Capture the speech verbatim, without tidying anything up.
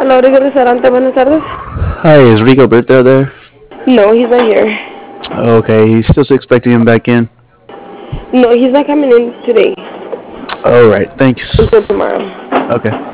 Hola, Rico Restaurante, buenas tardes. Hi, is Rico Bertha there? No, he's not here. Okay, he's still expecting him back in. No, he's not coming in today All right, thanks. until tomorrow. Okay.